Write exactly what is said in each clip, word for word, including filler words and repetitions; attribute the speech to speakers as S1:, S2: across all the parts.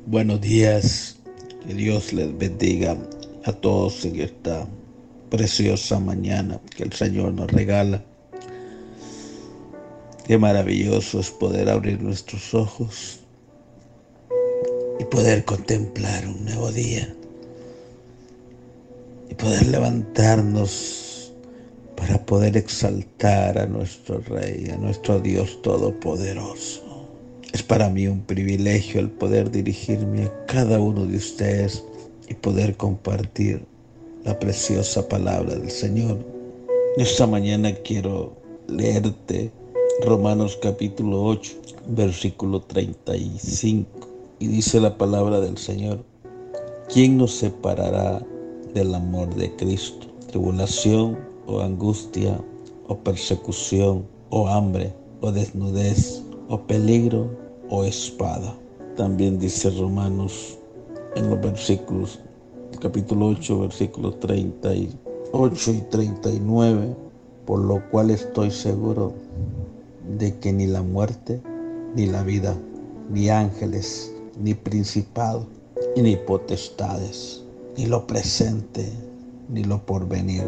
S1: Buenos días, que Dios les bendiga a todos en esta preciosa mañana que el Señor nos regala. Qué maravilloso es poder abrir nuestros ojos y poder contemplar un nuevo día y poder levantarnos para poder exaltar a nuestro Rey, a nuestro Dios Todopoderoso. Es para mí un privilegio el poder dirigirme a cada uno de ustedes y poder compartir la preciosa palabra del Señor. Esta mañana quiero leerte Romanos capítulo ocho, versículo treinta y cinco, y dice la palabra del Señor: ¿Quién nos separará del amor de Cristo? ¿Tribulación o angustia o persecución o hambre o desnudez o peligro o espada? También dice Romanos en los versículos, capítulo ocho, versículos treinta y ocho y treinta y nueve: por lo cual estoy seguro de que ni la muerte, ni la vida, ni ángeles, ni principados, ni potestades, ni lo presente, ni lo porvenir,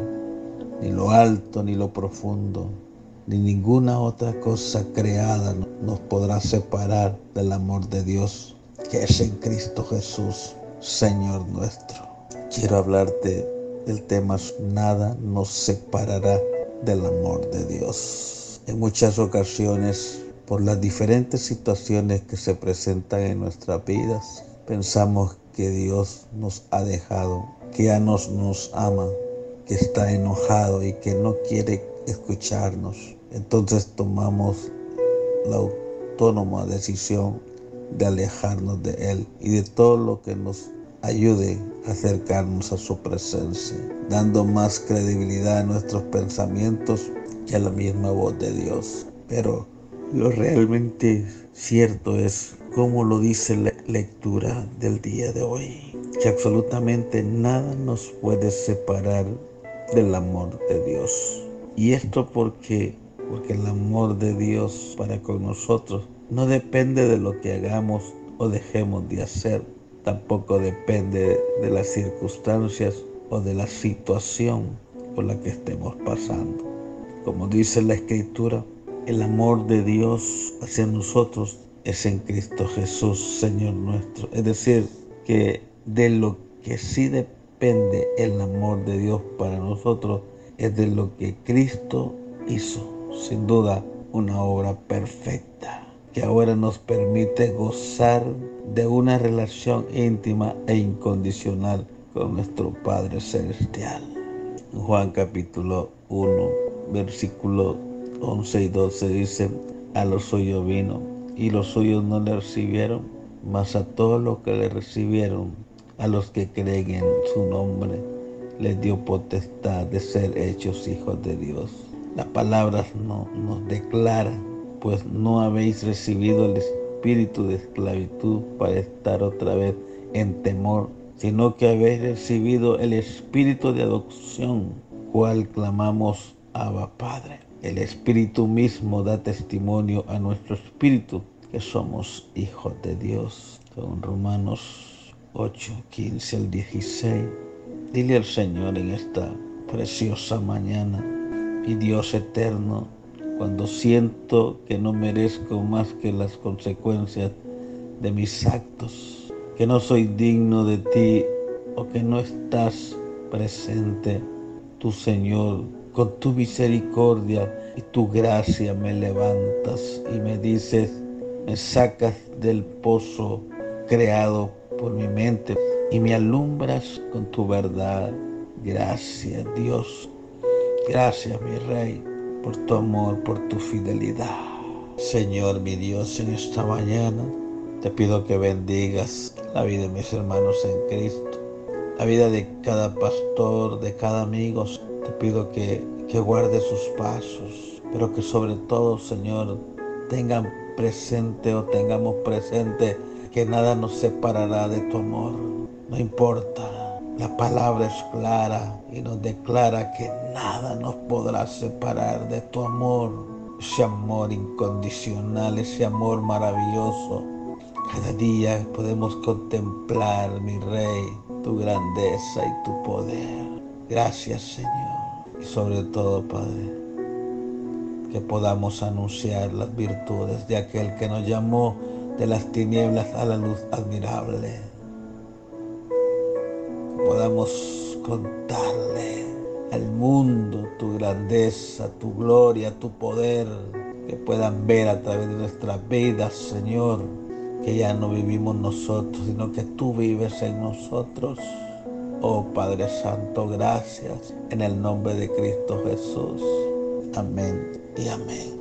S1: ni lo alto, ni lo profundo, ni ninguna otra cosa creada nos podrá separar del amor de Dios, que es en Cristo Jesús, Señor nuestro. Quiero hablarte del tema: nada nos separará del amor de Dios. En muchas ocasiones, por las diferentes situaciones que se presentan en nuestras vidas, pensamos que Dios nos ha dejado, que ya no nos, nos ama, que está enojado y que no quiere escucharnos. Entonces tomamos la autónoma decisión de alejarnos de Él y de todo lo que nos ayude a acercarnos a su presencia, dando más credibilidad a nuestros pensamientos que a la misma voz de Dios. Pero lo realmente cierto es, como lo dice la lectura del día de hoy, que absolutamente nada nos puede separar del amor de Dios. Y esto porque, porque el amor de Dios para con nosotros no depende de lo que hagamos o dejemos de hacer. Tampoco depende de las circunstancias o de la situación por la que estemos pasando. Como dice la Escritura, el amor de Dios hacia nosotros es en Cristo Jesús, Señor nuestro. Es decir, que de lo que sí depende el amor de Dios para nosotros es de lo que Cristo hizo. Sin duda, una obra perfecta que ahora nos permite gozar de una relación íntima e incondicional con nuestro Padre Celestial. En Juan capítulo uno, versículo once y doce dice: a los suyos vino, y los suyos no le recibieron, mas a todos los que le recibieron, a los que creen en su nombre, les dio potestad de ser hechos hijos de Dios. Las palabras no, nos declaran: pues no habéis recibido el espíritu de esclavitud para estar otra vez en temor, sino que habéis recibido el espíritu de adopción, cual clamamos: Abba, Padre. El Espíritu mismo da testimonio a nuestro espíritu que somos hijos de Dios. Con Romanos ocho, quince al dieciséis. Dile al Señor en esta preciosa mañana: mi Dios eterno, cuando siento que no merezco más que las consecuencias de mis actos, que no soy digno de ti o que no estás presente, tú, Señor, con tu misericordia y tu gracia me levantas y me dices, me sacas del pozo creado por mi mente y me alumbras con tu verdad. Gracias, Dios. Gracias, mi Rey, por tu amor, por tu fidelidad. Señor, mi Dios, en esta mañana te pido que bendigas la vida de mis hermanos en Cristo, la vida de cada pastor, de cada amigo. Te pido que, que guarde sus pasos, pero que sobre todo, Señor, tengan presente o tengamos presente que nada nos separará de tu amor. No importa, la palabra es clara y nos declara que nada nos podrá separar de tu amor. Ese amor incondicional, ese amor maravilloso, Cada día podemos contemplar, mi Rey, tu grandeza y tu poder. Gracias, Señor. Y sobre todo, Padre, que podamos anunciar las virtudes de aquel que nos llamó de las tinieblas a la luz admirable. Que podamos contarle al mundo tu grandeza, tu gloria, tu poder. Que puedan ver a través de nuestras vidas, Señor, que ya no vivimos nosotros, sino que tú vives en nosotros. Oh Padre Santo, gracias en el nombre de Cristo Jesús. Amén y amén.